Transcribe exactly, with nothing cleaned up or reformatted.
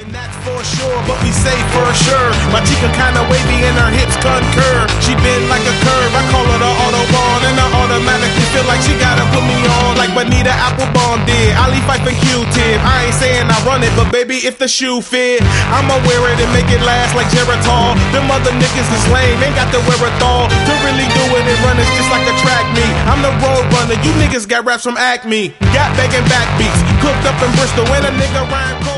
And that's for sure, but we say for sure. My chica kinda wavy and her hips concur. She bend like a curve, I call her the Autobahn. And I automatically feel like she gotta put me on like Bonita Applebum did. Ali Fife and Q-Tip. I ain't saying I run it, but baby, if the shoe fit, I'ma wear it and make it last like Geritol. Them other niggas is lame, ain't got the wherewithal to really do it and run it just like a track meet. I'm the road runner, you niggas got raps from Acme. Got begging backbeats, cooked up in Bristol, and a nigga rhyme.